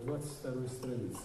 22 странице.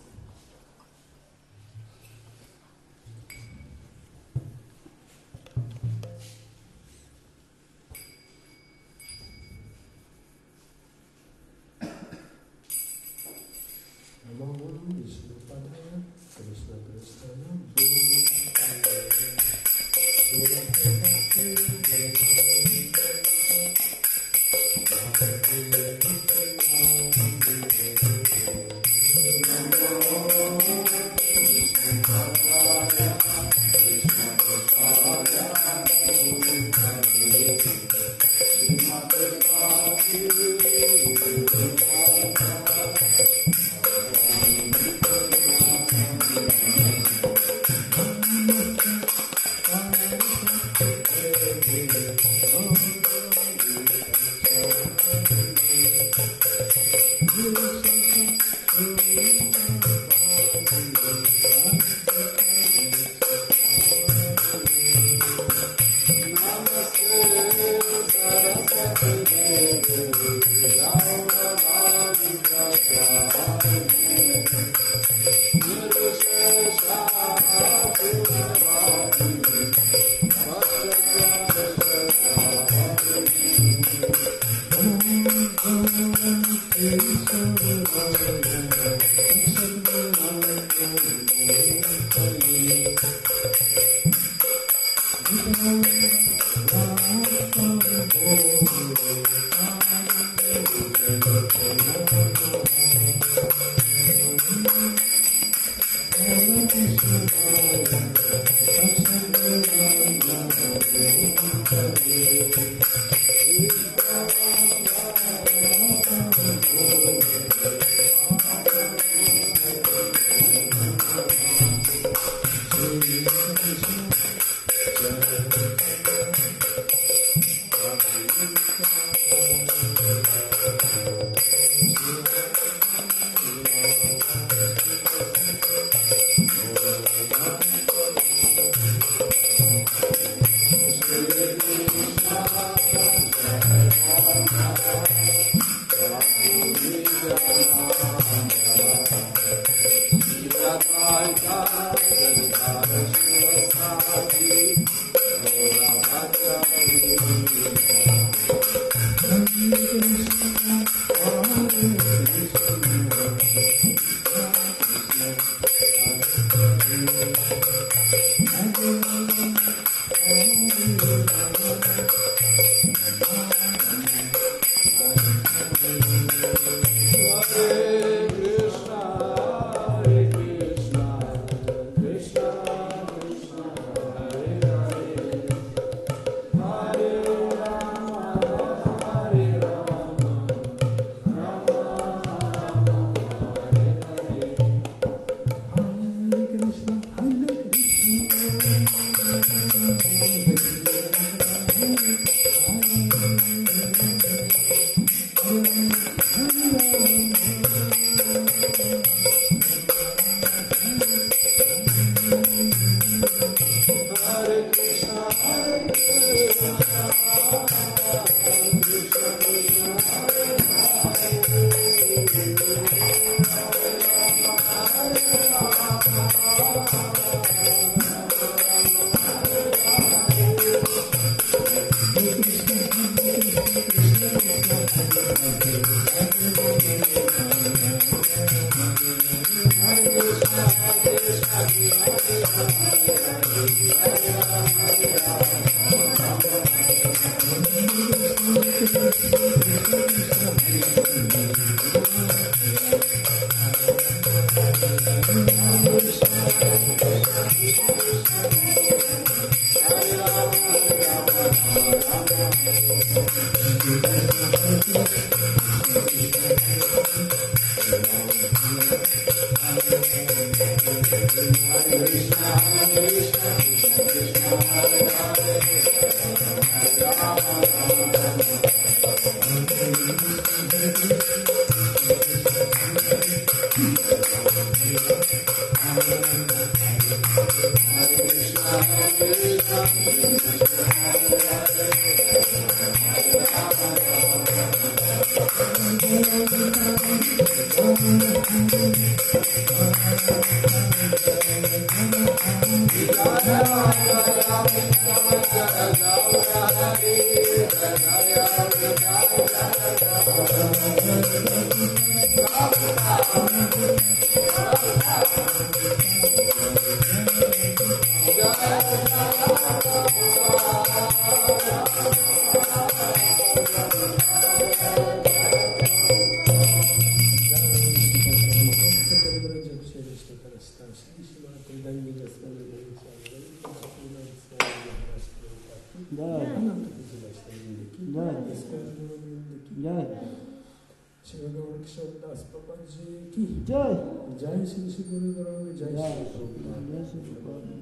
Jai Shri Shri Guru Guru Jai Shri Prabhupada.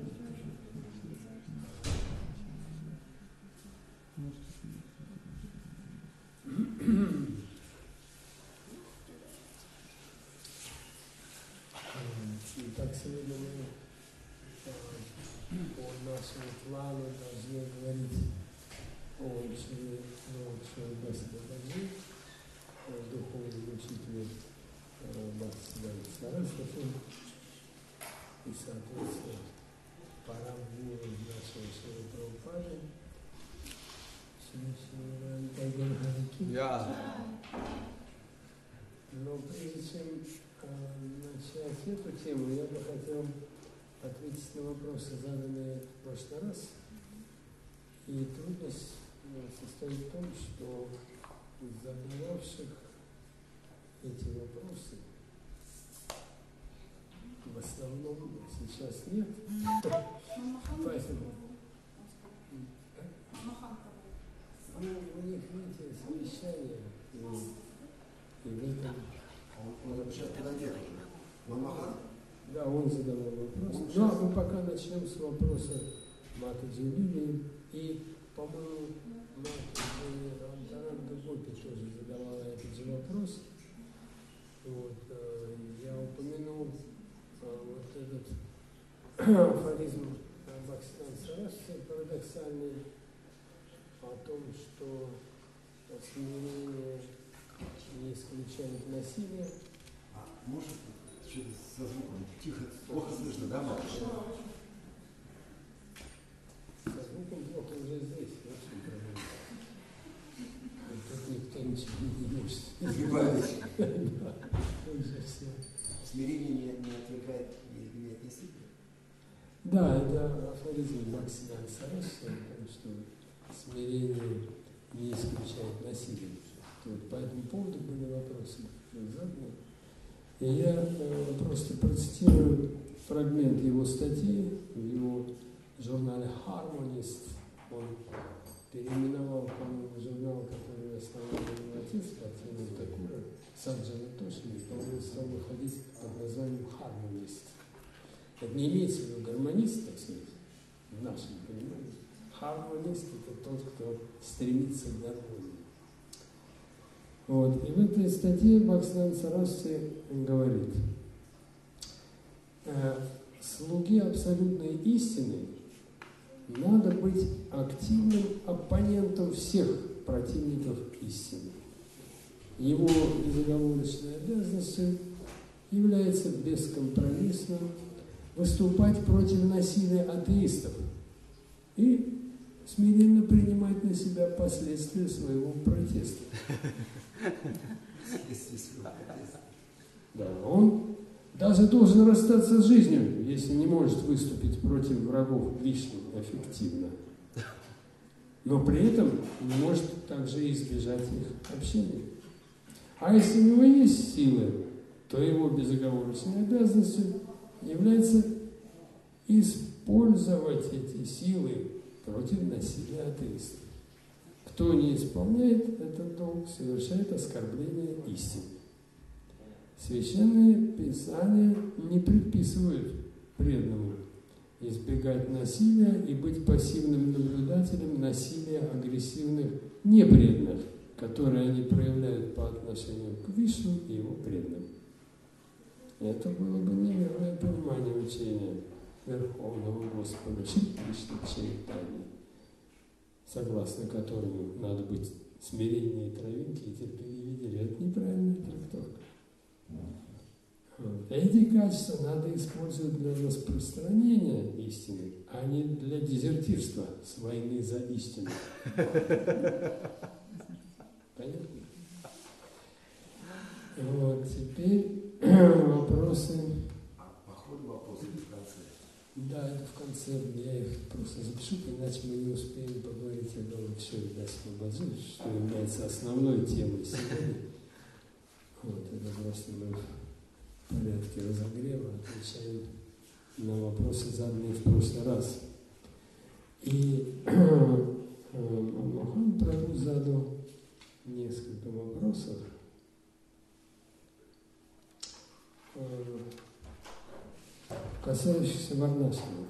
Итак, сегодня мы по нашему плану должны говорить о Шри Бхактивинода духовном учителе Бхактивинода Сарасвати и, соответственно, парам гуру нашего Шри Прабхупады Шри Тайгер. Но прежде чем начать эту тему, я бы хотел ответить на вопросы, заданные в прошлый раз. И трудность состоит в том, что задававших эти вопросы в основном сейчас нет. Поэтому у них, видите, совещание, и в этом... Он вообще когда делает? Мамахан? Да, он задавал вопрос. Ну, а мы пока начнем с вопроса Матаджи Лилии. И, по-моему, Матаджи Рамдаранда Гопи тоже задавала этот же вопрос. Вот, я упомянул вот этот афоризм Бхактивинода Сарасвати парадоксальный о том, что смирение не исключает насилие. А может, что-то со звуком тихо, плохо слышно, да, мама? Со звуком плохо уже здесь, в общем, проблема. Тут никто ничего не может. Сгибались. Да, уже все. Смирение не отвлекает, не от насилия? Да, это афоризм Бхактивинода Сарасвати, потому что смирение не исключает насилие. Вот по этому поводу были вопросы заданы. И я просто процитирую фрагмент его статьи в его журнале «Harmonist». Он переименовал, по-моему, журнал, который основал его отец, Бхактивинода Такура, Саджана Тошина, и, по-моему, стал выходить под названием «Harmonist». Это не имеется в виду гармонист, так сказать, в нашем понимании. Harmonist – это тот, кто стремится к гармонии. Вот. И в этой статье Бхактивинода Сарасвати говорит: слуге абсолютной истины надо быть активным оппонентом всех противников истины. Его безоговорочной обязанностью является бескомпромиссно выступать против насилия атеистов и смиренно принимать на себя последствия своего протеста. Да, он даже должен расстаться с жизнью, если не может выступить против врагов Вишну эффективно. Но при этом не может также избежать их общения. А если у него есть силы, то его безоговорочной обязанностью является использовать эти силы против насилия атеистов. Кто не исполняет этот долг, совершает оскорбление истины. Священные Писания не предписывают преданным избегать насилия и быть пассивным наблюдателем насилия агрессивных непреданных, которые они проявляют по отношению к Вишну и его преданным. Это было бы неверное понимание учения Верховного Господа Шри Кришны Чайтаньи, согласно которому надо быть смиреннее травинки и терпеливее деревья. Это неправильная трактовка. Эти качества надо использовать для распространения истины, а не для дезертирства с войны за истину. Понятно? Вот, теперь вопросы. По ходу вопросы в конце. Да, это в конце. Я их просто запишу, иначе мы не успеем поговорить о том, все освобождение, что является основной темой сегодня. Вот, это просто мы в порядке разогрева отвечаем на вопросы, заданные в прошлый раз. И Мохан Прабху задал несколько вопросов. Касающихся варнашрама.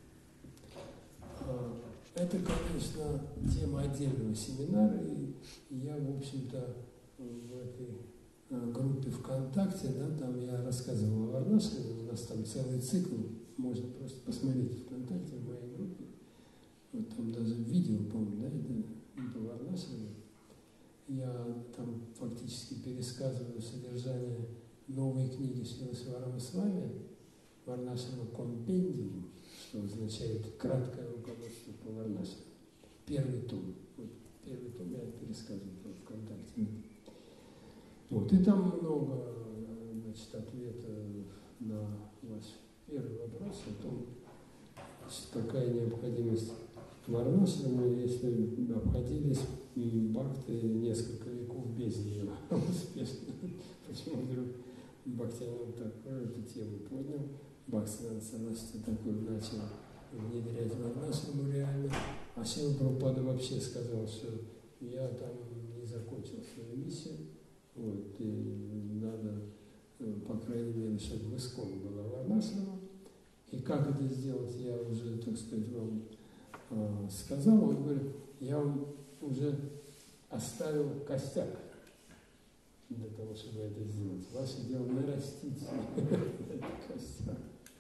Это, конечно, тема отдельного семинара, и я, в общем-то, в этой группе ВКонтакте, да, там я рассказывал о варнашраме, у нас там целый цикл, можно просто посмотреть ВКонтакте в моей группе. Вот там даже видео, по-моему, да, это по варнашраме. Я там фактически пересказываю содержание новой книги Шрила Шиварамасвами «Варнашрама компендиум», что означает краткое руководство по варнашраму. Первый том. Вот, первый том я пересказываю ВКонтакте. Вот, и там много, значит, ответов на ваш первый вопрос о том, какая необходимость варнашрама, если обходились бхакты несколько веков без нее успешно. Почему вдруг Бхактивинода Тхакур эту тему поднял, Бхактисиданта Сарасвати Тхакур начал внедрять варнашраму реально, а Шрила Прабхупада вообще сказал, что я там не закончил свою миссию, вот, и надо, по крайней мере, чтобы в Исконе была варнашрама. И как это сделать, я уже, так сказать, вам сказал. Он говорит, я вам уже оставил костяк для того, чтобы это сделать. Ваше дело нарастить этот костяк.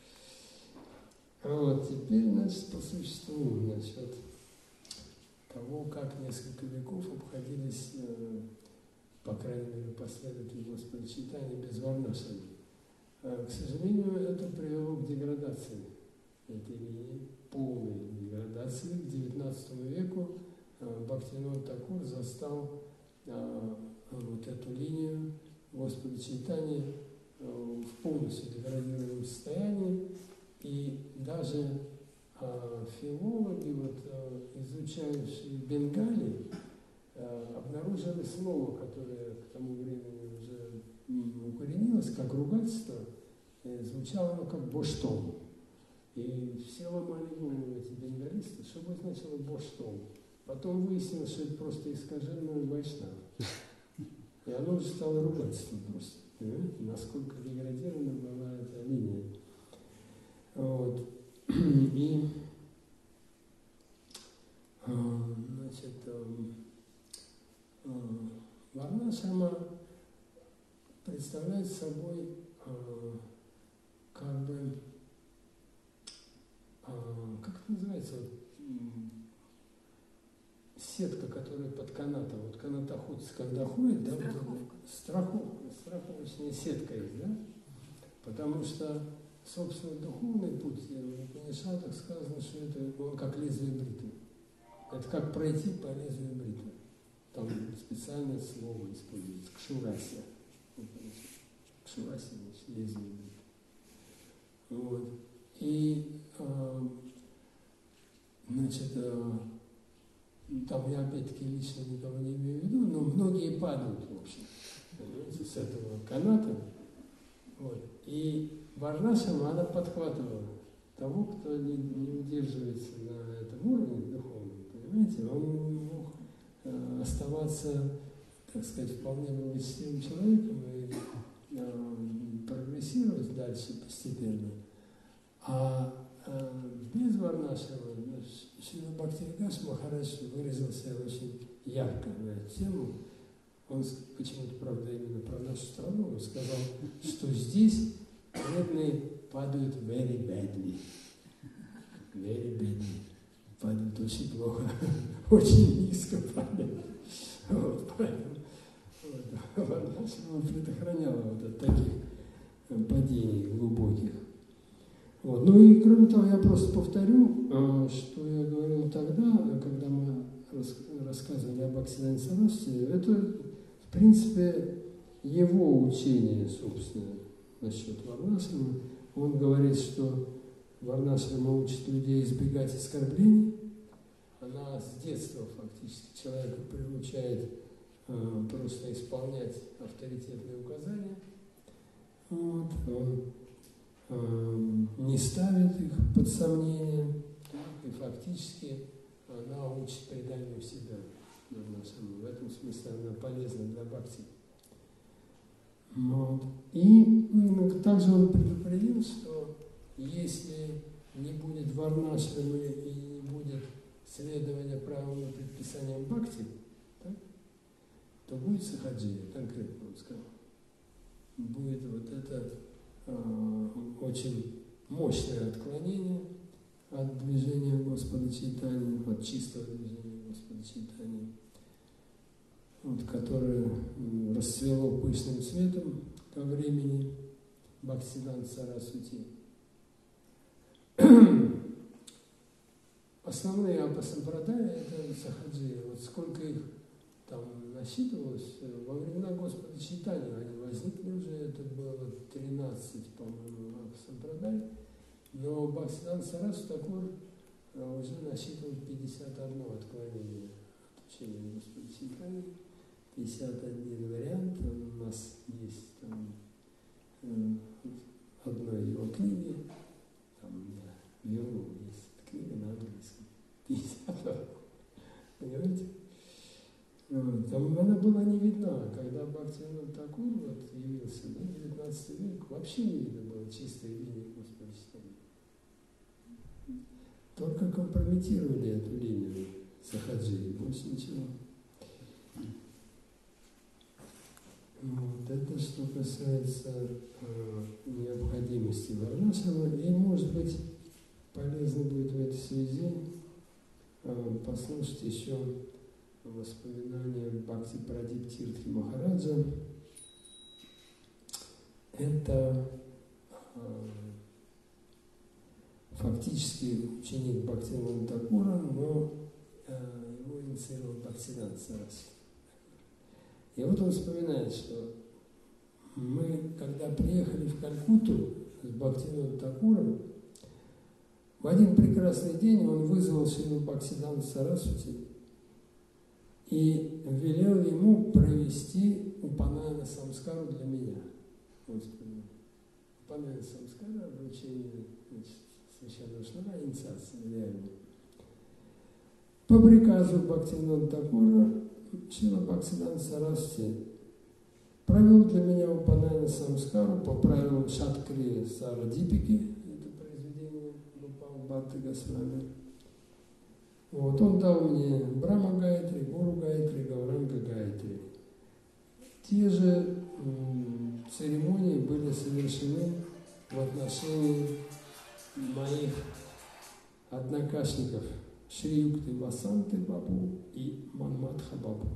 Вот, теперь, значит, по существу, насчет того, как несколько веков обходились, по крайней мере, последователи Господа Чайтаньи без варнашрама. К сожалению, это привело к деградации этой линии, полной деградации. К XIX веку Бхактивинода Тхакур застал вот эту линию Господа Чайтаньи в полностью деградированном состоянии. И даже филологи, вот, изучающие Бенгалии, обнаружили слово, которое к тому времени уже укоренилось, как ругательство, звучало оно как «боштом». И все ломали голову, эти бенгалисты, что бы значило «боштом». Потом выяснилось, что это просто искаженное вайшнава. И оно уже стало ругательством просто. Понимаете, насколько деградирована была эта линия. Вот. И, значит, варнашрама представляет собой как бы, как это называется, вот, сетка, которая под канатом. Вот канатоходцы, когда ходят, да, страховочная сетка есть, да? Потому что, собственно, духовный путь, в Упанишадах сказано, что это он как лезвие бритвы. Это как пройти по лезвию бритвы. Там специальное слово используется, кшурасия. Кшурасия, значит, лезвие бритвы. Вот. И, значит, там я опять-таки лично никого не имею в виду, но многие падают, в общем, понимаете, с этого каната. Вот. И варнашрама, она подхватывала того, кто не удерживается на этом уровне духовном, понимаете, он мог оставаться, так сказать, вполне благочестивым человеком и прогрессировать дальше постепенно. А без варнашрама Шрила Бхактивидас Махарадж выразился очень ярко на эту тему. Он почему-то, правда, именно про нашу страну, он сказал, что здесь преданные падают very badly. Very badly. Падают очень плохо, очень низко падают. Вот, поэтому варнашрама предохраняла вот от таких падений глубоких. Вот. Ну и кроме того, я просто повторю, что я говорил тогда, когда мы рассказывали об Бхактисиданте Сарасвати, это, в принципе, его учение, собственно, насчет Варнашрама. Он говорит, что Варнашрама учит людей избегать оскорблений. Она с детства фактически человека приучает просто исполнять авторитетные указания. Вот. Он не ставит их под сомнение, и фактически она учит преданию себя. В этом смысле она полезна для бхакти. Вот. И также он предупредил, что если не будет варнашрамы и не будет следования правилам и предписаниям бхакти, так, то будет сахаджия, конкретно он сказал. Будет вот это очень мощное отклонение от движения Господа Чайтаньи, от чистого движения Господа Чайтаньи, вот, которое расцвело пышным цветом ко времени Бхактисиданта Сарасвати. Основные апасампрадая – это сахаджи. Вот сколько их там насчитывалось, во времена Господа Чайтаньи они возникли уже, это было 13, по-моему, апасампрадай, но Бхактисиданта Сарасвати Такур уже насчитывал 51 отклонение от учения Господа Чайтаньи, 51 вариант, у нас есть там одной его книги, там в Юру есть книга на английском, 50, понимаете? Там она была не видна, когда Бхактисиданта Такур вот явился, да, 19 век, вообще не видно было чистое видение Господа Чайтаньи. Только компрометировали эту линию сахаджи, больше ничего. Вот это что касается необходимости варнашрама, и, может быть, полезно будет в этой связи послушать еще воспоминания Бхакти Прадип Тиртхи Махараджа. Это фактически ученик Бхактивинода Такура, но его инициировал Бхактисиданта Сарасвати. И вот он вспоминает, что мы, когда приехали в Калькутту с Бхактивинодом Такуром, в один прекрасный день он вызвал Шрилу Бхактисиданта Сарасвати и велел ему провести Упанаяна Самскару для меня. Упанаяна Самскара, вручение священного шнура, инициация для его. По приказу Бхактивинода Такура Шрила Бхактисиданта Сарасвати провел для меня Упанаяна Самскару по правилам Шаткри Сарадипики, это произведение Гопала Бхакти Госвами. Вот, он дал мне Брахма Гаятри, Гуру Гаятри, Гауранга Гаятри. Те же церемонии были совершены в отношении моих однокашников Шри Юкты Васанты Бабу и Манматха Бабу.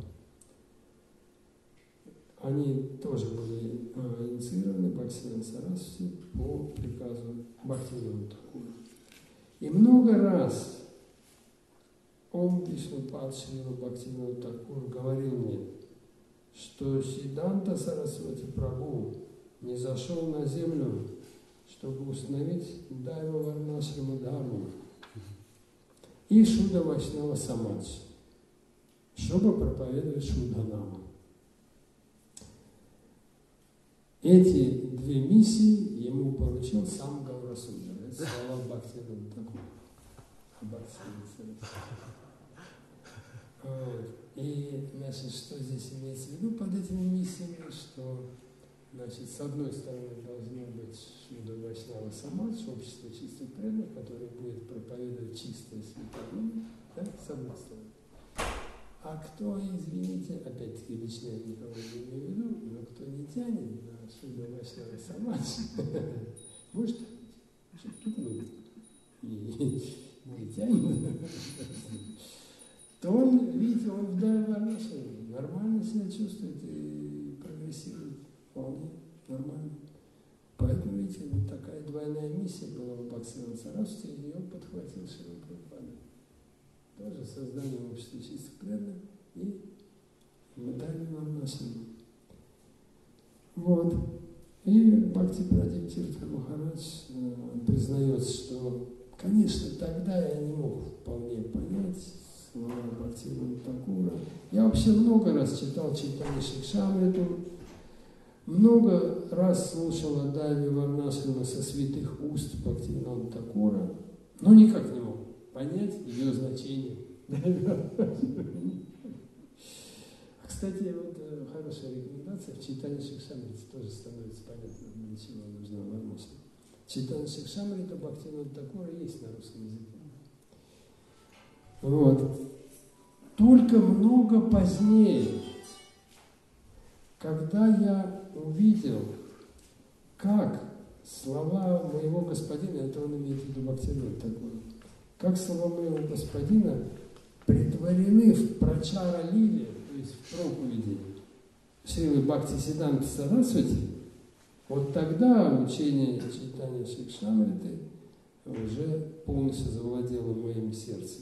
Они тоже были инициированы Бхактисиданта Сарасвати по приказу Бхактивинода Такура. И много раз Ом Вишнупад Шрила Бхактивинода Такур говорил мне, что Сиддханта Сарасвати Прабху не зашел на землю, чтобы установить Дайва Варнашрама Дхарму и Шуда Вайшнава Самадж, чтобы проповедовать Шудханаму. Эти две миссии ему поручил сам Гаурасундара. Это слова Бхактивинода Такура. И, значит, что здесь имеется в виду под этими миссиями, что, значит, с одной стороны должно быть Шуда Вайшнава Самадж, общество чистых преданных, которое будет проповедовать чистое святое, да, с одной стороны. А кто, извините, опять-таки лично я никого не имею в виду, но кто не тянет на Шуда Вайшнава Самадж, может, не тянет, то он, видите, он в Дайва-Варнашраме нормально себя чувствует и прогрессирует вполне нормально. двойная миссия была у Бхактивинода Сарасвати, и ее подхватил Шрила Прабхупада. Тоже созданием общества чистых преданных и Мадхарья Варнашрама. Вот. И Бхакти Прадип Тиртха Махарадж признается, что, конечно, тогда я не мог вполне понять слова Бхактивинода Такура. Я вообще много раз читал Чайтанья Шикшамриту, много раз слушал Адайви Варнашрама со святых уст Бхактивинода Такура, но никак не мог понять ее значение. Кстати, вот хорошая рекомендация, в Чайтанья Шикшамрите тоже становится понятно, для чего нужна Варнашрама. Чайтанья Шикшамрита Бхактивинода Такура есть на русском языке. Вот. Только много позднее, когда я увидел, как слова моего господина, это он имеет в виду Бхактивинода Такура, как слова моего господина претворены в прачара лили, то есть в проповеди Шрилы Бхактисиданты Сарасвати, вот тогда учение Чайтанья Шикшамриты уже полностью завладело моим сердцем.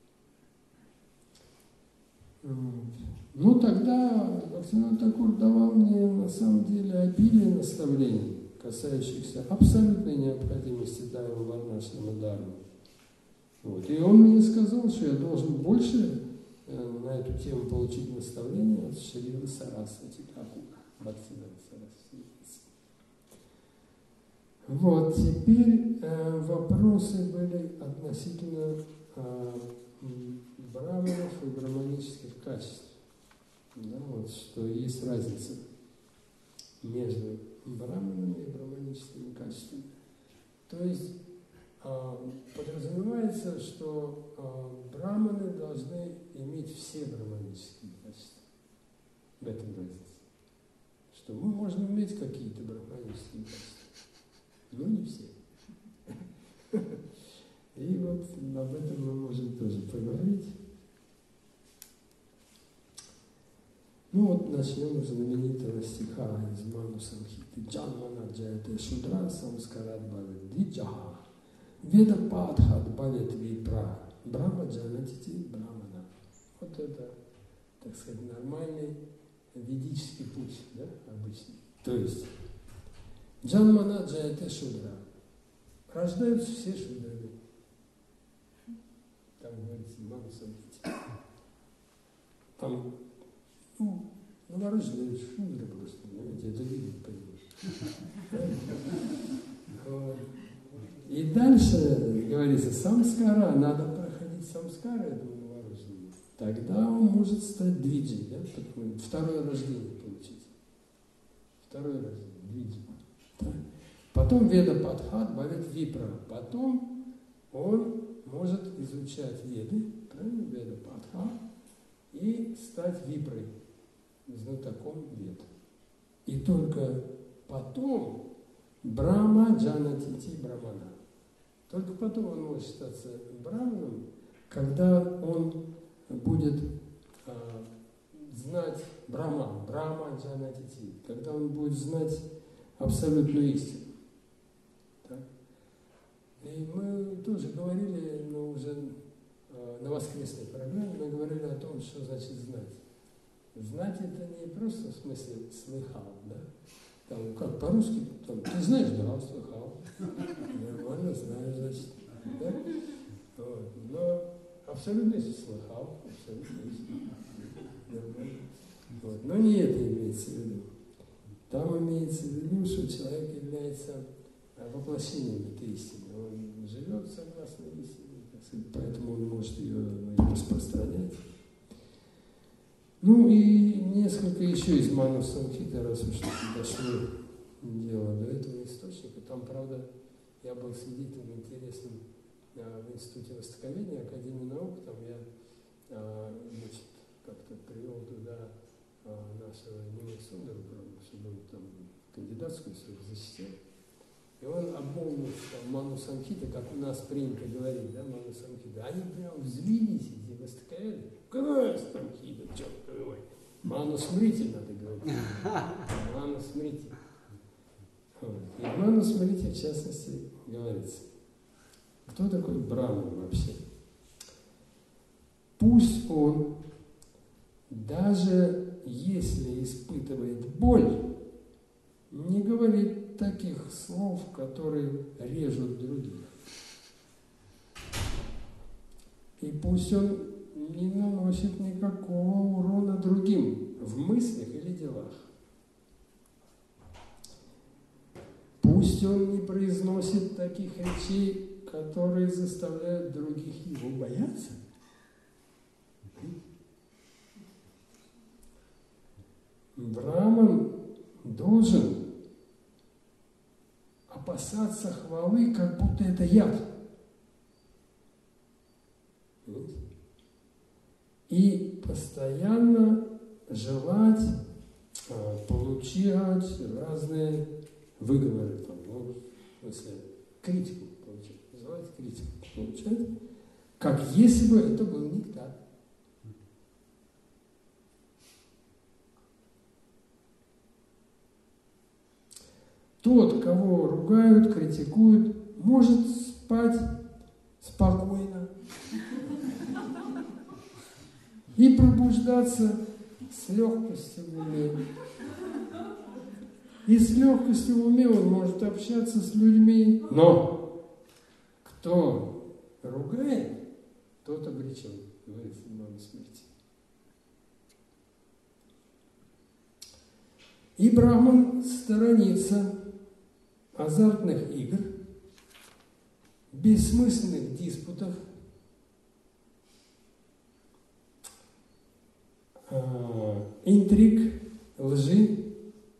Ну, тогда Бхактивинода Такур давал мне на самом деле обилие наставлений, касающихся абсолютной необходимости Дайва Варнашрама Дхармы. Вот. И он мне сказал, что я должен больше на эту тему получить наставление от Шрилы Сарасвати Такура, Бхактивинода Сарасвати. Вот, теперь вопросы были относительно браманов и браманических качеств. Да, вот, что есть разница между браманами и браманическими качествами. То есть подразумевается, что браманы должны иметь все браманические качества. В этом разница. Что мы можем иметь какие-то браманические качества, но не все. И вот об этом мы можем тоже поговорить. Ну вот начнем с знаменитого стиха из Ману Самхиты. Джанмана джаяте шудра самскарат бхавет диджаха веда падхат бхавет випра брахма джанатити брамана. Вот это, так сказать, нормальный ведический путь, да, обычный. То есть Джанмана джаяте шудра. Рождаются все шудрами. Там говорится Ману Самхите. Там новорожденные шудры просто, понимаете, это видно, понимаешь. И дальше говорится, самскара, надо проходить самскары этого новорожденного. Тогда он может стать двиджей, да? Второе рождение получить. Второе рождение, двиджей. Да? Потом веда падхат бхавет випра. Потом он может изучать веды, правильно, веда падхат, и стать випрой, знатоком вед. И только потом брахма джанатити брамана. Только потом он может считаться браманом, когда он будет знать брахман, брахма джанатити, когда он будет знать абсолютную истину. Так? И мы тоже говорили, но уже на воскресной программе мы говорили о том, что значит знать. Знать это не просто в смысле слыхал, да? Там, как по-русски, там, ты знаешь, да, слыхал. Нормально знаю, значит. Да? Вот. Но абсолютно слыхал, абсолютно нормально. Вот. Но не это имеется в виду. Там имеется в виду, что человек является воплощением этой истины. Он живет согласно истине, так сказать, поэтому он может ее распространять. Ну и несколько еще из Ману Самхиты, раз уж дошло дело до этого источника. Там, правда, я был свидетелем интересным в Институте Востоковедения, Академии наук. Там я значит, как-то привел туда нашего Нимы Сундара, чтобы он там кандидатскую свою защитил. И он обмолвился Ману Самхиты, как у нас принято говорить, да, Ману Самхиты. Они прям взвились, эти востоковеды. Какая Самхита, черт твой! Ману Смрити надо говорить. Ману Смрити. Вот. И в Манусмрите, в частности, говорится, кто такой Браман вообще? Пусть он, даже если испытывает боль, не говорит таких слов, которые режут других. И пусть он не наносит никакого урона другим в мыслях или делах. Пусть он не произносит таких речей, которые заставляют других его бояться. Браман должен опасаться хвалы, как будто это яд. И постоянно желать получать разные выговоры, там, ну, в смысле, критику получать, желать критику получать, как если бы это был нектар. Тот, кого ругают, критикуют, может спать спокойно и пробуждаться с легкостью в уме. И с легкостью в уме он может общаться с людьми. Но кто ругает, тот обречен, говорит Имам Смерти. И Брахман сторонится азартных игр, бессмысленных диспутов, интриг, лжи,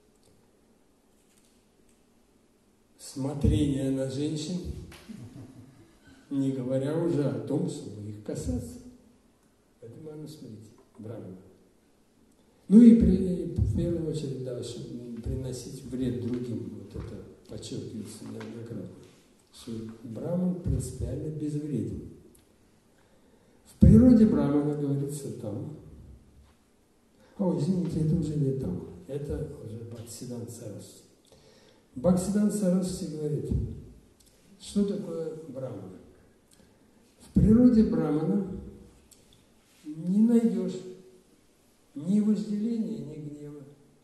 смотрения на женщин, не говоря уже о том, чтобы их касаться. Это Манусмрити, Брахмана. Ну и в первую очередь, да, чтобы приносить вред другим, вот это подчеркивается неоднократно, что Брахман принципиально безвреден. В природе Брахмана говорится там, извините, это уже не там, это уже Бхактисиданта Сарасвати. Бхактисиданта Сарасвати говорит, что такое Брахмана. В природе Брахмана не найдешь ни вожделения, ни гнева.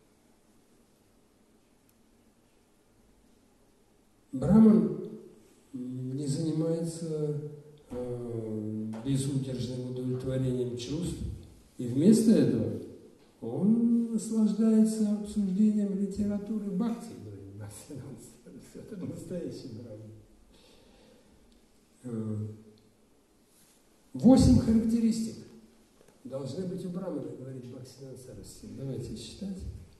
Брахман не занимается безудержным удовлетворением чувств, и вместо этого он наслаждается обсуждением литературы бхакти. Это настоящий Брахман. 8 характеристик должны быть у Брахмана, говорит Бхактисиданта Сарасвати. Давайте считать.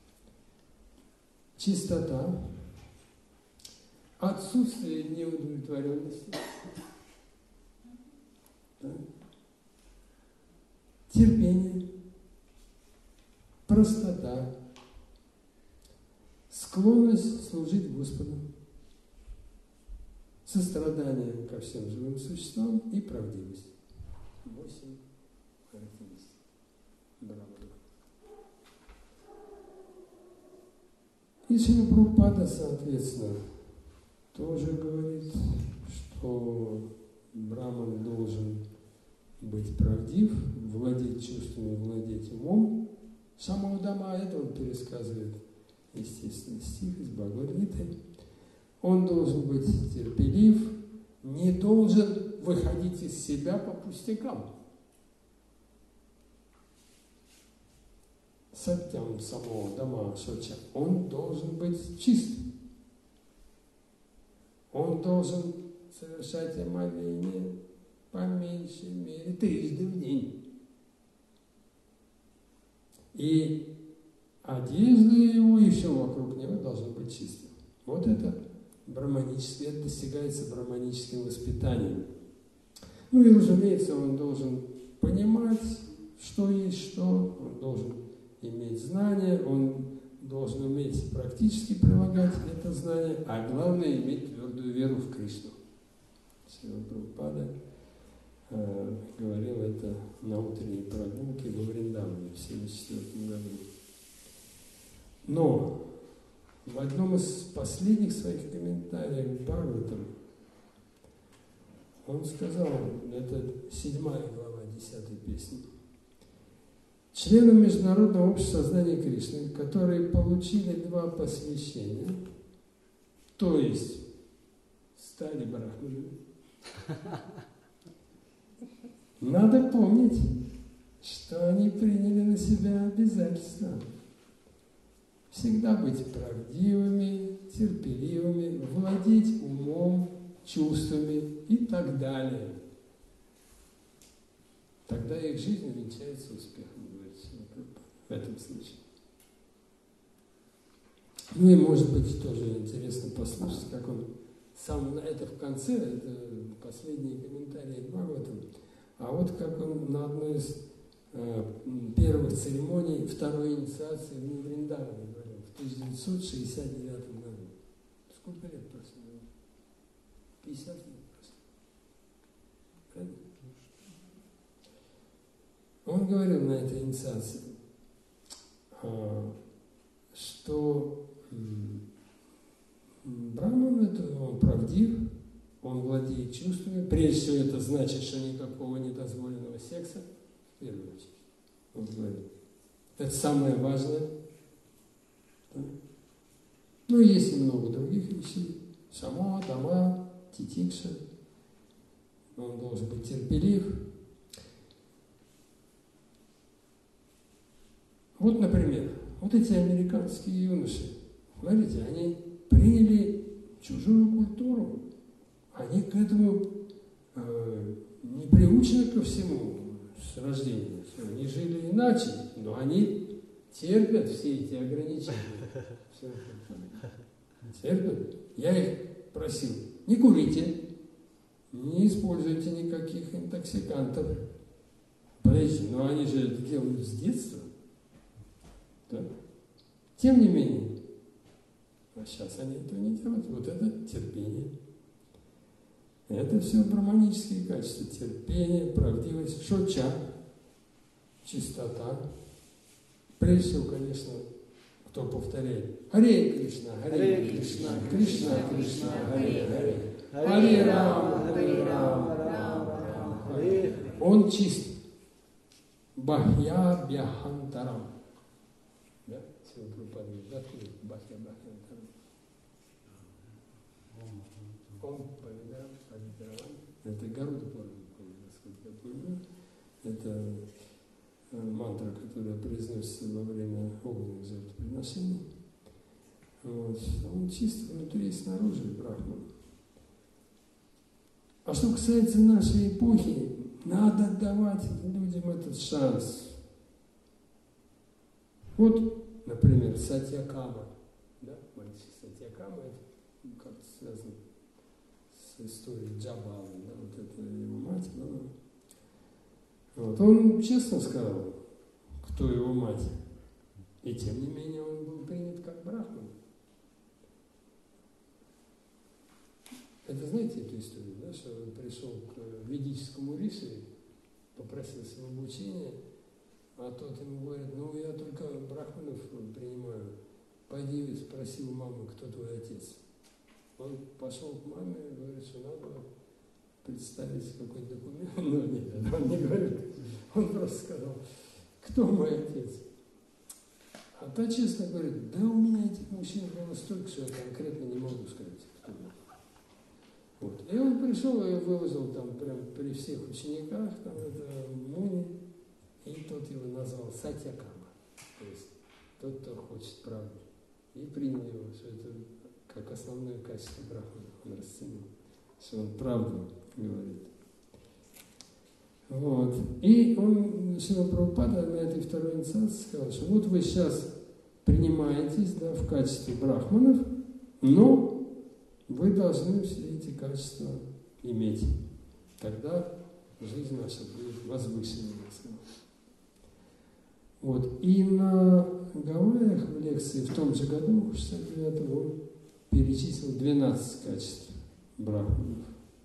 Чистота, отсутствие неудовлетворенности, терпение, простота, склонность служить Господу, сострадание ко всем живым существам и правдивость. 8 характеристик Брахмана. И Шрила Прабхупада, соответственно, тоже говорит, что Брахман должен быть правдив, владеть чувствами, владеть умом. Самаудама, это он пересказывает, естественно, стих из Бхагавад-гиты. Он должен быть терпелив, не должен выходить из себя по пустякам. Сатьям Самаудама Шоча. Он должен быть чист. Он должен совершать омовение по меньшей мере 3 раза в день. И одежда его и все вокруг него должно быть чистым. Вот это брахманическое, это достигается брахманическим воспитанием. Ну и, разумеется, он должен понимать, что есть что, он должен иметь знания, он должен уметь практически прилагать это знание, а главное иметь твердую веру в Кришну. Шрила Прабхупада говорил это на утренней прогулке во Вриндаване в 1974 году. Но в одном из последних своих комментариев к Бхагаватам он сказал, это 7 глава 10 песни, членам Международного общества сознания Кришны, которые получили 2 посвящения, то есть стали брахманами, надо помнить, что они приняли на себя обязательства всегда быть правдивыми, терпеливыми, владеть умом, чувствами и так далее. Тогда их жизнь увенчается успехом, говорится, в этом случае. Ну и, может быть, тоже интересно послушать, как он сам, это в конце, это последние комментарии к Бхагаватам, а вот как он на одной из первых церемоний второй инициации в Вриндаване говорил, в 1969 году. Сколько лет прошло? 50 лет прошло. Правильно? Он говорил на этой инициации, что Брахман это он правдив, он владеет чувствами. Прежде всего это значит, что никакого недозволенного секса, в первую очередь. Он говорит. Это самое важное. Да? Ну, есть и много других вещей. Сама, дома, титикша. Он должен быть терпелив. Вот, например, вот эти американские юноши, смотрите, они приняли чужую культуру, они к этому не приучены ко всему с рождения. Они жили иначе, но они терпят все эти ограничения. Терпят. Я их просил, не курите, не используйте никаких интоксикантов. Подождите, но они же это делают с детства. Да? Тем не менее, а сейчас они этого не делают. Вот это терпение. Это все браманические качества. Терпение, правдивость, шоча, чистота. Прежде всего, конечно, кто повторяет. Харе Кришна, Харе Кришна, Кришна, Кришна, Харе Харе. Харе Рама, Харе Рама, Рама Рама, Харе. Он чист. Бахья Бьяхантарам. Да? Сегодня Прабхупада говорит, откуда Бахья Бьяхантарам? Это Гаруда Пурана, насколько я помню. Это мантра, которая произносится во время огненных жертвоприношений. Вот. Он чист внутри и снаружи, Брахман. А что касается нашей эпохи, надо давать людям этот шанс. Вот, например, Сатьякама. Да? Мальчик Сатьякама, это как-то связано с историей Джабалы. Да? Вот это его мать была. Вот. Он честно сказал, кто его мать. И тем не менее он был принят как брахман. Это знаете эту историю, да, что он пришел к ведическому риши, попросился в обучение, а тот ему говорит, ну я только брахманов принимаю, пойди спроси у мамы, кто твой отец. Он пошел к маме и говорит, что надо представить какой-то документ. Ну нет, он не говорит, он просто сказал, кто мой отец. А та честно говорит, да у меня этих мужчин было столько, что я конкретно не могу сказать, кто это. Вот. И он пришел и выложил там прям при всех учениках, там это Муни, и тот его назвал Сатьякама, то есть тот, кто хочет правду. И принял его, что это как основное качество брахмана, он расценил, что он правду говорит. Вот. И он, Шрила Прабхупада на этой второй инициации сказал, что вот вы сейчас принимаетесь, да, в качестве брахманов, но вы должны все эти качества иметь. Тогда жизнь наша будет возвышенной. Вот. И на Гавайях в лекции в том же году, в 69-м, он перечислил 12 качеств брахманов.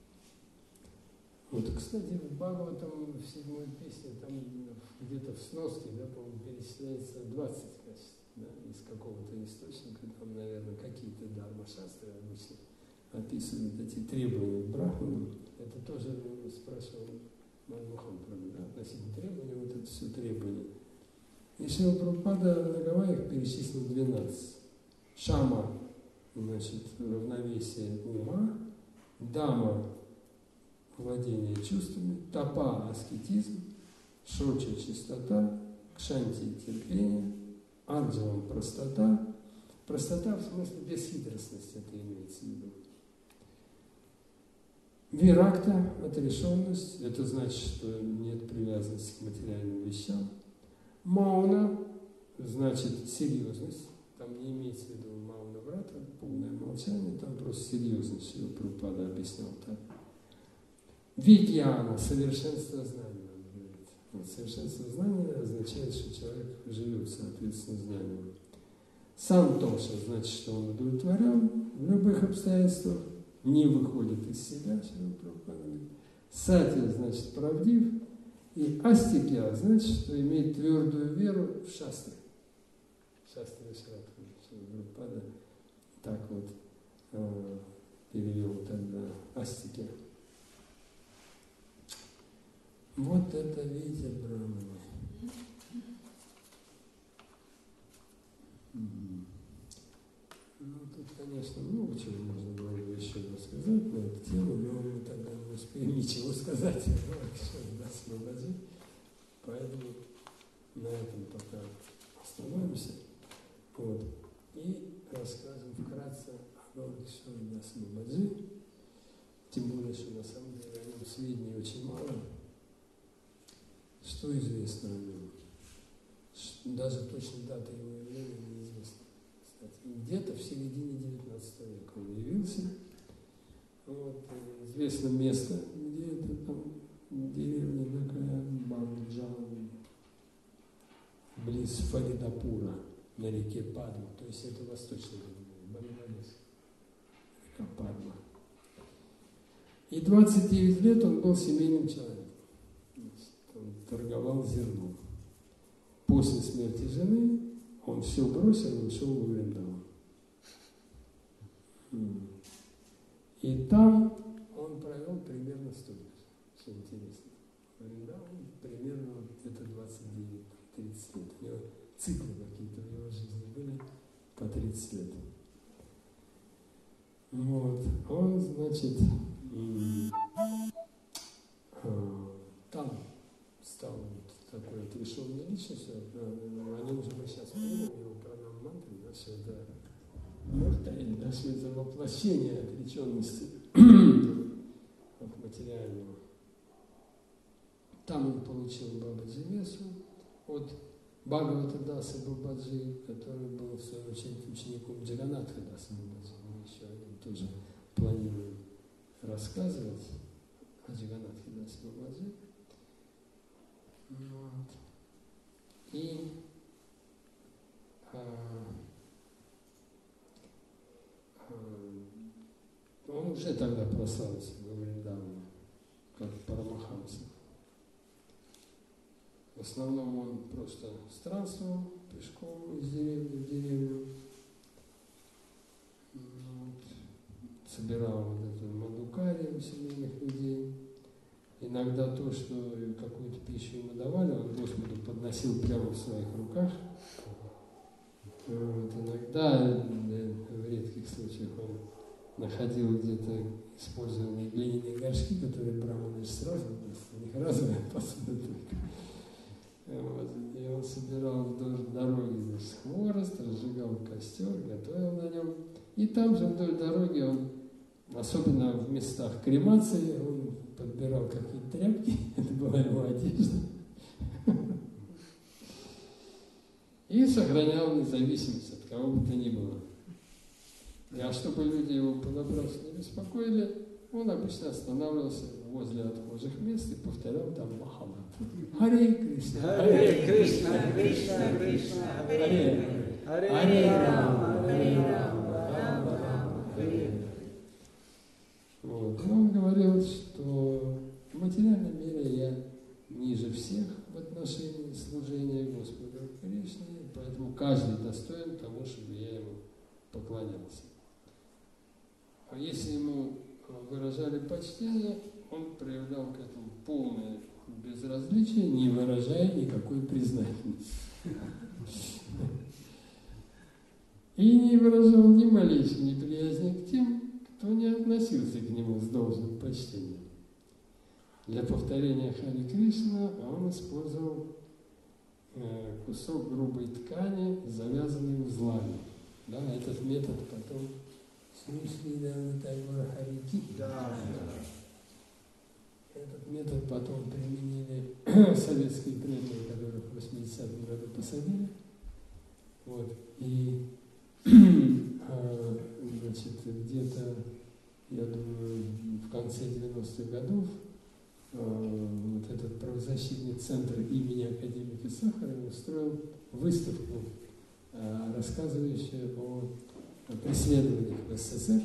Вот, кстати, в Бхагаватам, в 7-й песне, там где-то в сноске, да, по-моему, перечисляется 20 качеств. да, из какого-то источника, там, наверное, какие-то дharма-шастры обычно описывают эти требования к брахманам. Это тоже спрашивал Манмохан Прабху, да, относительно требований, вот это все требования. И Шрила Прабхупада на Гавайях перечислил 12. Шама, значит, равновесие ума, дама, владение чувствами, тапа, аскетизм, шоча, чистота, кшанти, терпение, арджавам, простота. Простота в смысле бесхитростность, это имеется в виду. Виракта, отрешенность, это значит, что нет привязанности к материальным вещам. Мауна, значит серьезность, там не имеется в виду мауна врата, полное молчание, там просто серьезность, Шрила Прабхупада объяснял так. Вигьяна, совершенство знания, он говорит. Вот совершенство знания означает, что человек живет соответственно знанию. Сантоша, значит, что он удовлетворен в любых обстоятельствах, не выходит из себя, Шрила Прабхупада говорит. Сатья, значит, правдив. И астикья, значит, что имеет твердую веру в шастры. Шастры Шрадху. Шрила Прабхупада так вот перевел тогда астикья. Вот это, видите, брахманы. Ну, тут, конечно, много чего можно было бы еще рассказать на эту тему, но мы тогда не успеем ничего сказать. Поэтому на этом пока остановимся. Вот. И расскажем вкратце о Гауракишоре Дасу Бабаджи. Тем более, что на самом деле о нем сведений очень мало. Что известно о нем? Даже точно дата его явления неизвестна. Где-то в середине 19 века он явился. Вот, известно место, где это там деревня такая, Банджан, близ Фаридапура, на реке Падма. То есть это восточная Бангладеш, река Падма. И 29 лет он был семейным человеком. Он торговал зерном. После смерти жены он все бросил и ушел в Вриндаван. И там он провел примерно столько же, что интересно. В Вриндаван примерно где-то 29-30 лет. У него циклы какие-то в его жизни были по 30 лет. Вот. Он, значит, там стал вот такой отрешенной личностью, о нем же мы сейчас помним, его пранам мантры, да, что это муртаи, да, что это воплощение отреченности от материального. Там он получил Бабаджи Весу от Бхагавата Даса Бабаджи, который был в свою очередь учеником Джаганатха Даса Бабаджи. Мы еще о нем тоже планируем рассказывать, о Джаганатхе Даса Бабаджи. Вот. И он уже тогда прославился во Вриндаване, как Парамахамса. В основном он просто странствовал пешком из деревни в деревню, вот. Собирал вот эту мадукари у семейных людей. Иногда то, что какую-то пищу ему давали, он Господу подносил прямо в своих руках. Вот. Иногда, в редких случаях, он находил где-то использованные глиняные горшки, которые браманы сразу, у них разная посуда только. Вот. И он собирал вдоль дороги здесь хворост, разжигал костер, готовил на нем. И там же вдоль дороги он, особенно в местах кремации, он подбирал какие-то тряпки, это была его одежда, и сохранял независимость от кого бы то ни было. А чтобы люди его понапрасну не беспокоили, он обычно останавливался возле отхожих мест и повторял там Махамантру. Харе Кришна, Харе Кришна, Кришна Кришна, Харе Рама, Харе Рама, Рама Рама, Харе. Вот. Он говорил, что в материальном мире я ниже всех в отношении служения Господу Кришне, поэтому поэтому каждый достоин того, чтобы я ему поклонялся. А если ему выражали почтение, он проявлял к этому полное безразличие, не выражая никакой признательности. И не выражал ни малейшей неприязни к тем, кто не относился к нему с должным почтением. Для повторения Хари Кришна он использовал кусок грубой ткани, завязанный узлами. Да, этот метод потом этот метод потом применили советские преданные, которых в 80-м году посадили. Вот. И значит, где-то, я думаю, в конце 90-х годов вот этот правозащитный центр имени академика Сахарова устроил выставку, рассказывающую о преследованиях в СССР.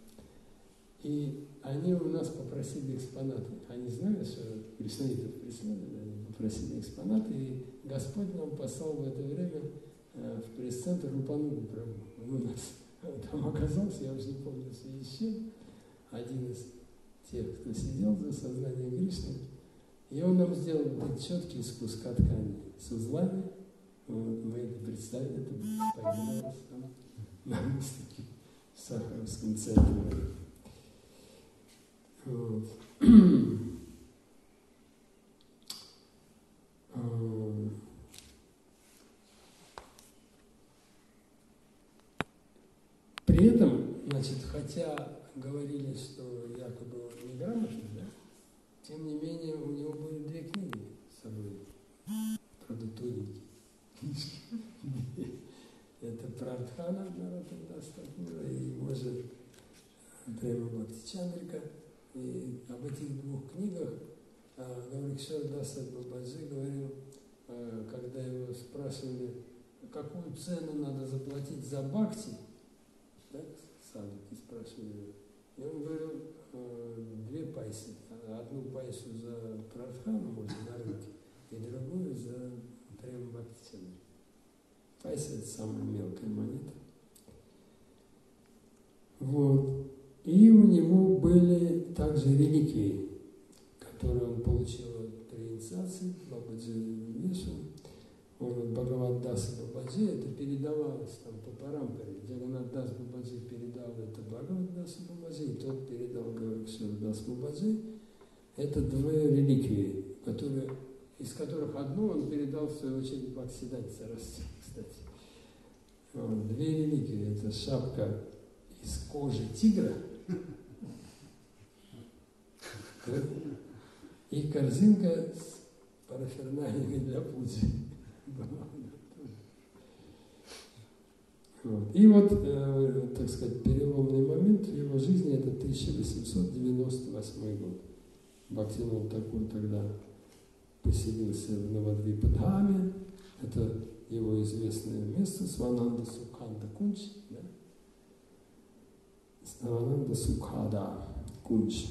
И они у нас попросили экспонаты. Они знали, что кришнаитов преследовали, они попросили экспонаты, и Господь нам послал в это время в пресс-центр Рупанугу Прабху. Он у нас там оказался, я уже не помню, в связи с чем, один из тех, кто сидел за сознанием Кришны, и он нам сделал вот четкий из куска ткани с узлами. Мы это представили, это появилось там на выставке в Сахаровском центре. Вот. При этом, значит, хотя говорили, что якобы он неграмотный, да, тем не менее у него были две книги с собой, правда, тоненькие книжки. Это Прартхана Наратандас Такура и может Према Бхакти Чандрика. И об этих двух книгах Гауракишор Даса Бабаджи говорил, когда его спрашивали, какую цену надо заплатить за бхакти, да, садхуки спрашивали, и он говорил, 2 пайсы. Одну пайсу за Прартхану можно на рынке, и другую за Према Бхакти Чандрика. Пайса – это самая мелкая монета. Вот. И у него были также реликвии, которые он получил при инициации Бабаджи Вишу. Он от Бхагават-даса Бабаджи, это передавалось там по парампоре. Джаганнат-дас Бабаджи передал это Бхагават-дасу Бабаджи, и тот передал Гауракишор-дас Бабаджи. Это 2 реликвии, из которых одну он передал, в свою очередь, Бхактисиданте Сарасвати, кстати. 2 реликвии. Это шапка из кожи тигра и корзинка с параферналиями для пуджи. Вот. И вот, так сказать, переломный момент в его жизни – это 1898 год. Бхактивинода Такур тогда поселился в Навадвипа-Дхаме. Это его известное место, Свананда Сукхада Кунч. Да? Свананда Сукхада Кунч.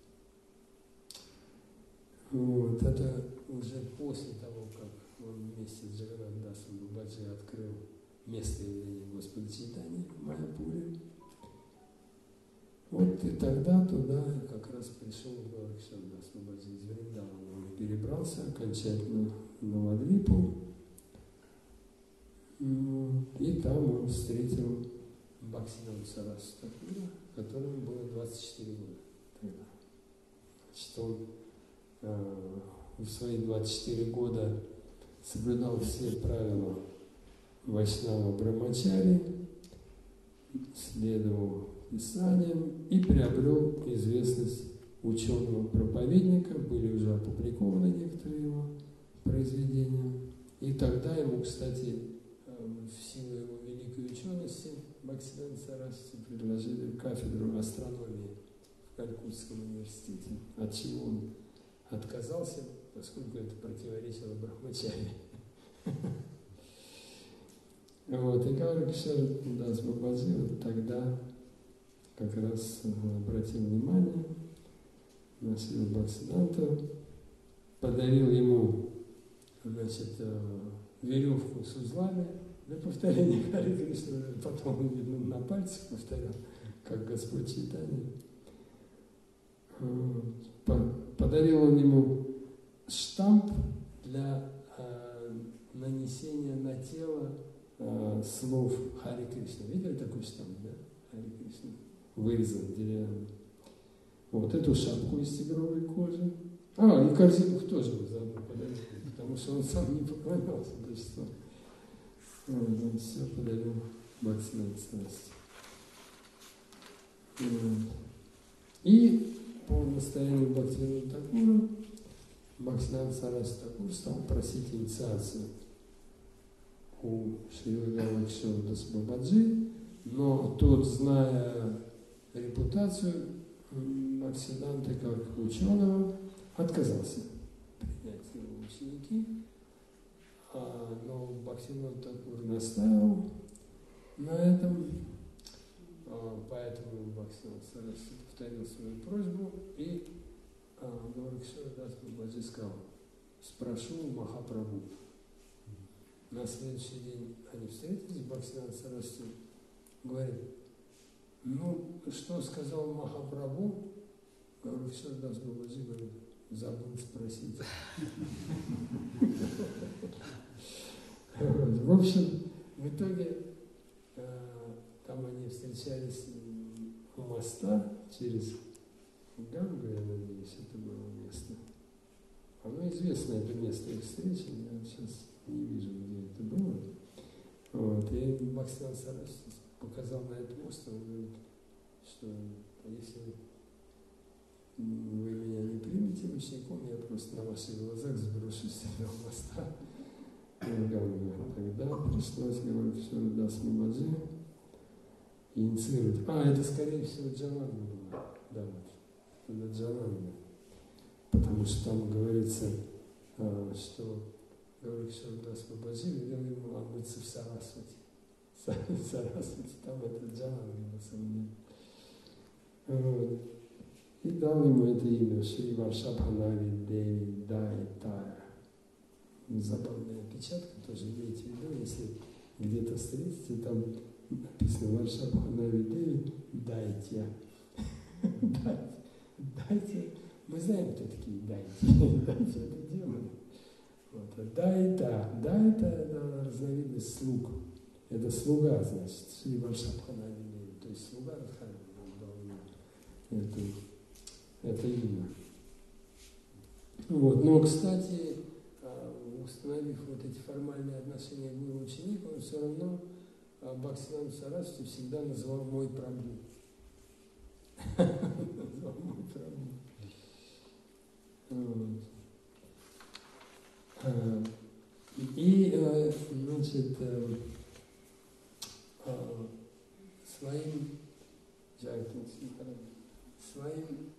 Вот. Это уже после того, как он вместе с Джаганнат-дасом Бабаджи открыл место явления Господа Чайтаньи в Майяпуре. Вот и тогда туда как раз пришел Гауракишор Дас Бабаджи из Вриндавана. Он перебрался окончательно в Навадвипу. И там он встретил Бхактисиданта Сарасвати Такура, которому было 24 года тогда. Значит, он в свои 24 года соблюдал все правила Вайшнава Брамачари, следовал писаниям и приобрел известность ученого-проповедника. Были уже опубликованы некоторые его произведения. И тогда ему, кстати, в силу его великой учености, Бхактисиданта Сарасвати предложили кафедру астрономии в Калькутском университете, от чего он отказался, поскольку это противоречило Брахмачарье. Вот, и Гауракишор Дас Бабаджи вот тогда как раз обратил внимание на Шрила Бхактисиданта, подарил ему, значит, веревку с узлами Для повторения Харе Кришна, потом он, видно, на пальцах повторял, как Господь Чайтанья. Подарил он ему штамп для нанесения на тело слов Харе Кришна. Видели такой штамп, да? Харе Кришна. Вырезан деревянный. Вот эту шапку из тигровой кожи. И корзинку тоже заодно подарил, потому что он сам не поклонялся божеству. Он все подарил Бхактивинода Сарасвати. И по настоянию Бхактивинода Такура Бхактивинода Сарасвати Такур стал просить инициацию у Шри Галакшмана Дас Бабаджи, но тот, зная репутацию Бхактисиданты как ученого, отказался принять его ученики, но Бхактивинода Такур настаивал на этом, поэтому Бхактивинода Сарасвати повторил свою просьбу, и Галакшмана Дас Бабаджи сказал: спрошу у Махапрабху. На следующий день они встретились, Бхактивинода Сарасвати говорит: что сказал Махапрабху? Галакшмана Дас Бабаджи говорит: забыл спросить. В общем, в итоге там они встречались у моста через Гангу, я надеюсь, это было место. Оно известно, это место их встречи, я сейчас не вижу, где это было. И Бхактивинода Сарасвати показал на этот мост, он говорит, что если вы меня не примете учеником, я просто на ваших глазах сброшусь с этого моста. Тогда пришлось Галакшмана Дас Бабаджи инициировать. Это, скорее всего, Джананда была. Да, это Джананда. Потому что там говорится, что Галакшмана Дас Бабаджи велел ему омыться в Сарасвати. Сарасвати, там это Джананда на самом деле. И дал ему это имя Шри Варшабханави Деви Дай Тая. Забавная опечатка, тоже имейте в виду, если где-то встретите, там написано Варшабханави Деви Дайте. Дайте. Мы знаем, кто такие Дайте. Дайте — это демоны. Дайта. Дайта — это разновидность слуг. Это слуга, значит, Шри Варшабханави Деви. То есть слуга Радхарани дал ему это имя. Но, кстати, установив вот эти формальные отношения гуру-ученик, он все равно Бхактивинода Сарасвати всегда называл мой Прабху. Называл мой Прабху. И, значит, своим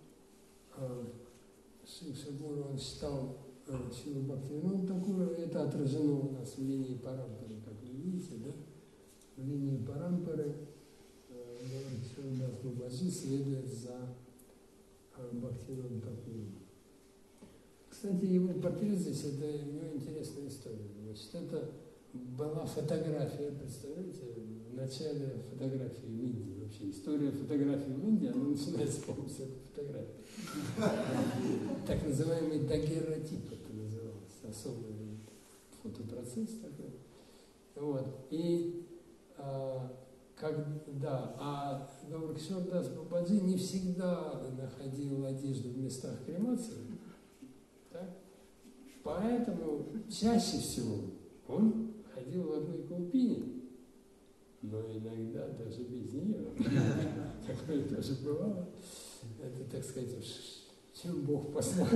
Шикшагуру он считал Шрилу Бхактивинода Такура, это отражено у нас в линии Парампары, как вы видите, да? В линии Парампары Галакшмана Дас Бабаджи следует за Бхактивинодом Такуром. Кстати, его портрет здесь, это у него интересная история. Значит, это была фотография, представляете, в начале фотографии в Индии. Вообще история фотографии в Индии, она начинается, по-моему, с этой фотографии. Так называемый дагерротип это называлось, особый фотопроцесс такой. И Галакшмана Дас Бабаджи не всегда находил одежду в местах кремации, так? Поэтому чаще всего он ходил в одной каупине, но иногда даже без нее. Такое тоже бывало. Это, так сказать, чем Бог послал.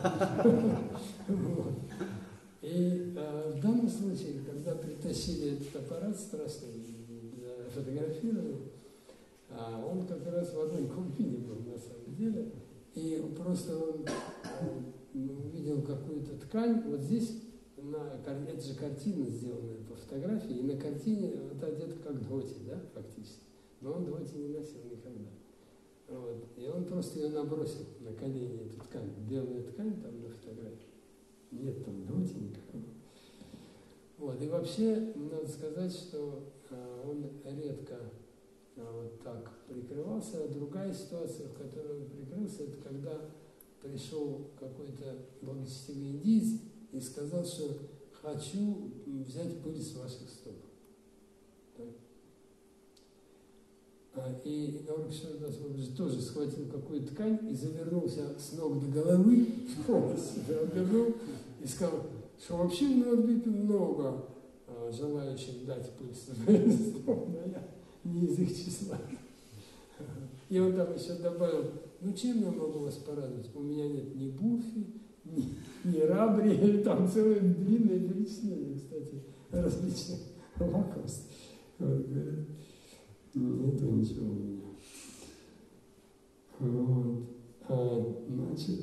И в данном случае, когда притащили этот аппарат страшный для фотографирования, он как раз в одной каупине был на самом деле. И просто он увидел какую-то ткань. Вот здесь, это же картина, сделанная по фотографии, и на картине это одето как дхоти, да, фактически. Но он дхоти не носил никогда. И он просто ее набросил на колени, эту ткань. Белая ткань там на фотографии. Нет там дхоти никакого. И И вообще, надо сказать, что он редко вот так прикрывался. А другая ситуация, в которой он прикрылся, это когда пришел какой-то благочестивый индиец и сказал, что хочу взять пыль с ваших стоп. И Гауракшардас Бабаджи тоже схватил какую-то ткань и завернулся с ног до головы, полностью обернул и сказал, что вообще в Нордвипе много желающих дать пыль с стоп, но я не из их числа. И он там еще добавил, ну чем я могу вас порадовать? У меня нет ни буфи, ни рабри, там целое длинное перечисление, кстати, различных лакомств. Вот, говорят, нету ничего у меня. Вот. Значит,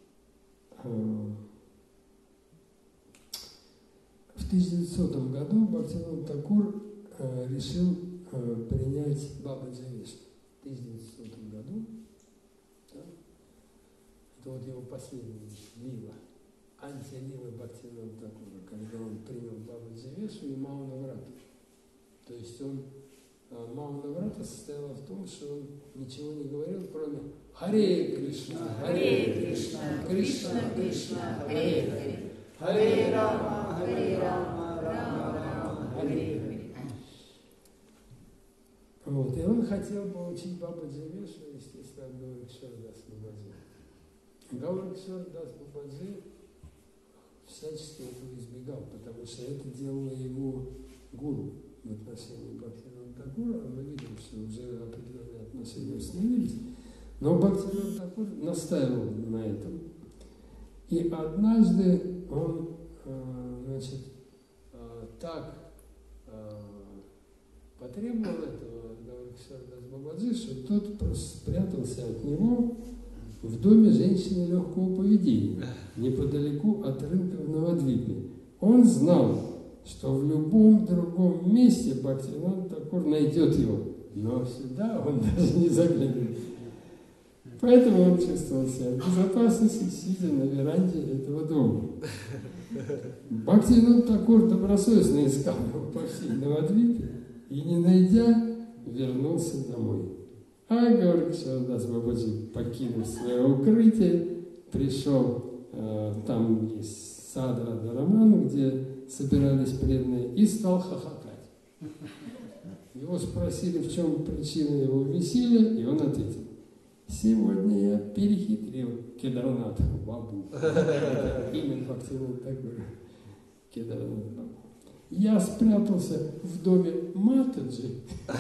в 1900 году Бхактивинода Такур решил принять Бабаджи Вишну. В 1900 году, да? Это вот его последняя лила, антилила Бхактивинода Такура, когда он принял Бабаджи Вишну и Маунаврату. То есть он Маунаврата состояла в том, что он ничего не говорил, кроме Харе Кришна, Харе Кришна, Кришна Кришна, Харе Харе, Харе Рама, Рама Рама, Харе Харе. Вот. И он хотел получить Бабаджи Вишну, естественно, от Гауракшардаса Бабаджи. Гауракшардас Бабаджи всячески этого избегал, потому что это делало его гуру в отношении Бхактивинода Такура. Мы видим, что уже определенные отношения установились. Но Бхактивинода Такур настаивал на этом. И однажды он, так потребовал этого Гауракшардас Бабаджи, что тот просто спрятался от него в доме женщины легкого поведения, неподалеку от рынка в Навадвипе. Он знал, что в любом другом месте Бхактивинода Такур найдет его, но сюда он даже не заглянет. Поэтому он чувствовал себя в безопасности, сидя на веранде этого дома. Бхактивинода Такур добросовестно искал его по всей Навадвипе и, не найдя, вернулся домой. А Гауракшардас Бабаджи, покинув свое укрытие, пришел, там есть сад Радха-Раман, где собирались преданные, и стал хохотать. Его спросили, в чем причина его веселья, и он ответил: сегодня я перехитрил Кедарнатха Бабу. Имя Бхактивинода Такура. Кедарнатха Бабу. Я спрятался в доме Матаджи,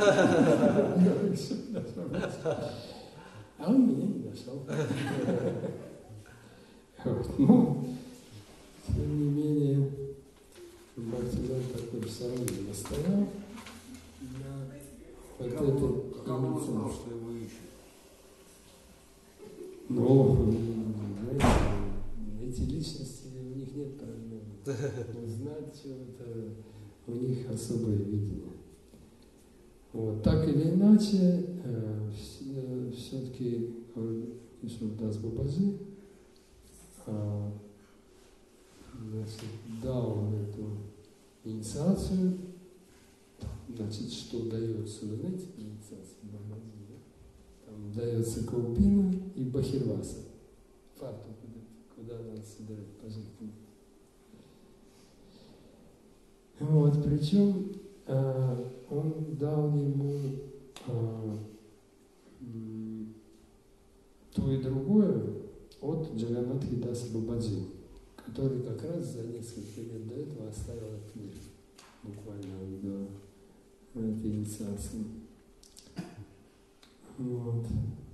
а он меня не нашел. Но, тем не менее, Бхактивинода Такур все равно настоял на вот этой как он узнал, что его ищут? Ну, знаете, эти личности, у них нет проблем. Знать чего-то, у них особое видение. Вот. Так или иначе, все-таки Ишвардас Бабаджи дал эту инициацию. Значит, что дается, вы знаете, инициация Бабаджи, да? Там дается Каупина и Бахирваса. Фарту, куда надо собирать пожертвования. Вот, причем он дал ему то и другое от Джаганнатхи Даса Бабаджи, который как раз за несколько лет до этого оставил этот мир, буквально до этой инициации. Вот.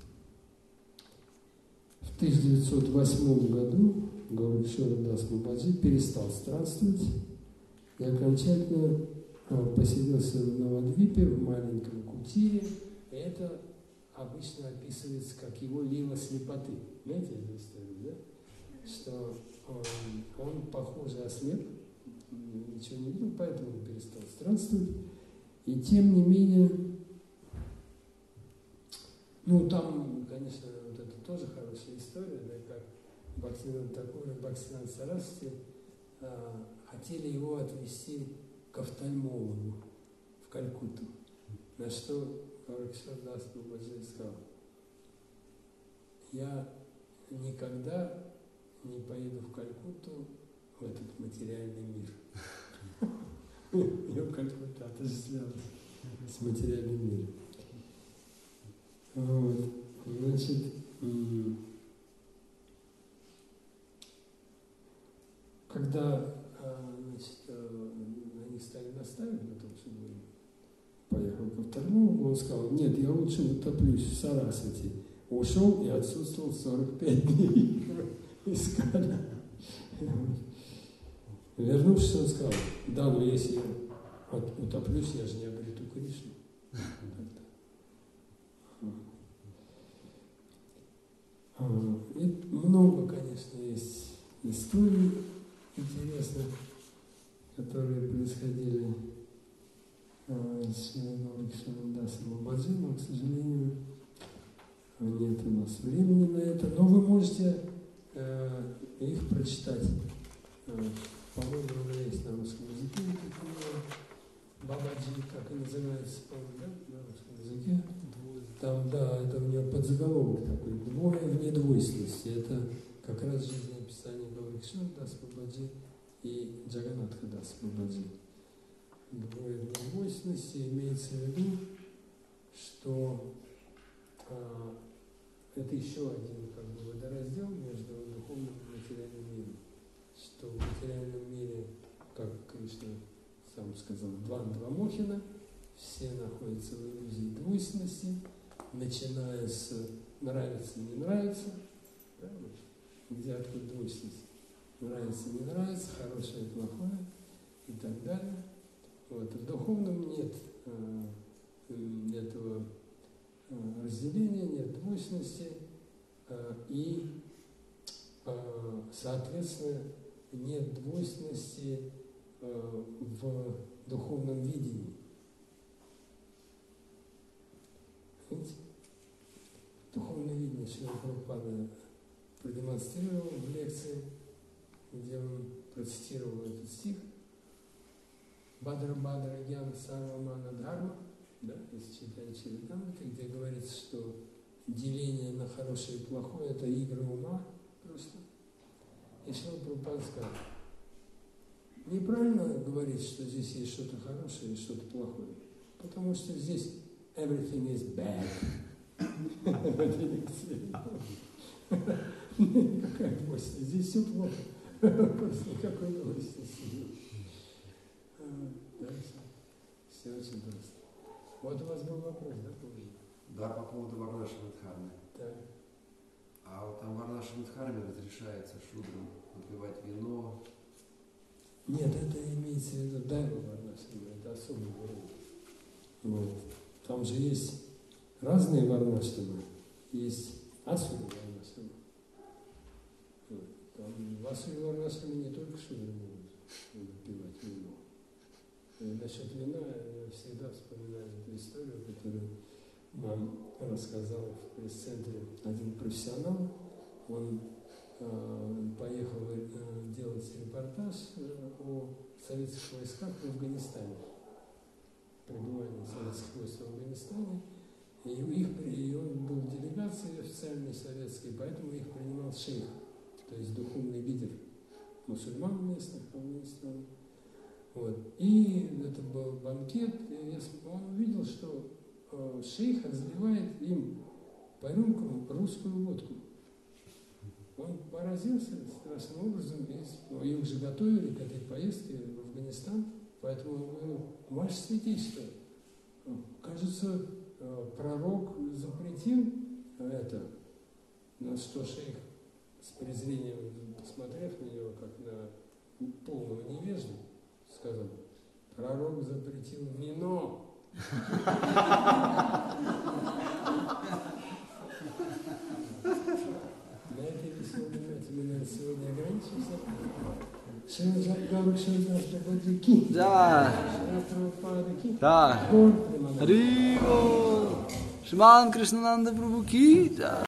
В 1908 году Гауракшардас Бабаджи перестал странствовать и окончательно поселился в Навадвипе, в маленьком кутире. И это обычно описывается как его лила слепоты. Знаете эту историю, да? Что он похоже, ослеп, ничего не видел, поэтому он перестал странствовать. И тем не менее, ну там, конечно, вот это тоже хорошая история, да, как Бхактивинода Такур и Бхактисиddханта Сарасвати хотели его отвезти к офтальмологу в Калькутту. На что Гауракишор Дас Бабаджи сказал: я никогда не поеду в Калькутту, в этот материальный мир. Ее Калькутта отождествлялась с материальным миром. Вот. Значит, когда они стали настаивать на том, чтобы он поехал ко второму, он сказал: нет, я лучше утоплюсь в Сарасвати. Ушел и отсутствовал 45 дней. Искали. Вернувшись, он сказал: да, но если я утоплюсь, я же не обрету Кришну. И много, конечно, есть историй интересных, которые происходили с Гауракишором Дасом Бабаджи, но, к сожалению, нет у нас времени на это. Но вы можете их прочитать. По-моему, она есть на русском языке. Бабаджи, как и называется, по-моему, да, на русском языке. Там, да, это у него подзаголовок такой: «Двое в недвойственности». Это как раз жизнеописание Гауракишора Даса Бабаджи и Джаганатха Даса Бабаджи. Двое в недвойственности имеется в виду, что это еще один как бы водораздел между духовным и материальным миром. Что в материальном мире, как Кришна сам сказал, двандва мохина, все находятся в иллюзии двойственности, начиная с нравится, не нравится, да, где откуда двойственность, нравится, не нравится, хорошее, плохое и так далее. Вот. В духовном нет этого разделения, нет двойственности и, соответственно, нет двойственности в духовном видении. Видите? Духовное видение Шрила Прабхупада продемонстрировал в лекции, где он процитировал этот стих: Бадра Бадра Гьян Сарвамана Дхарма, да, из Чайтанья Чаритамриты, где говорится, что деление на хорошее и плохое – это игры ума просто. И Шрила Прабхупада сказал: неправильно говорить, что здесь есть что-то хорошее и что-то плохое, потому что здесь everything is bad. В этой лекции. Никакая новость, здесь все плохо. Просто никакой новости. Все очень просто. Вот у вас был вопрос, да, помните? Да, по поводу Варнашрама Дхармы. Да. А вот там в Варнашрама Дхарме разрешается шудрам выпивать вино. Нет, это имеется в виду дайва Варнашрама, это особый уровень. Вот. Там же есть разные Варнашрамы, есть асури Варнашрама. Вот. Там в асури Варнашраме не только шудры могут выпивать вино. И насчет вина я всегда вспоминаю эту историю, которую нам рассказал в пресс-центре один профессионал. Он поехал делать репортаж о советских войсках в Афганистане, пребывании советских войск в Афганистане. И он был в делегации официальной советской, поэтому их принимал шейх, то есть духовный лидер мусульман местных Афганистана. Вот. И это был банкет, и он увидел, что шейх разливает им по рюмкам русскую водку. Он поразился страшным образом, их же готовили к этой поездке в Афганистан, поэтому он говорил: ваше святейшество, кажется, пророк запретил это. На что шейх, с презрением посмотрев на него, как на полного невежду, сказал: пророк запретил вино. На этой веселой ноте мы, наверное, сегодня ограничимся. Шрила Гауракишор Дас Бабаджи ки. Да. Шрила Прабхупада ки. Да. Хари Бол. Шриман Кришнананда Прабху ки.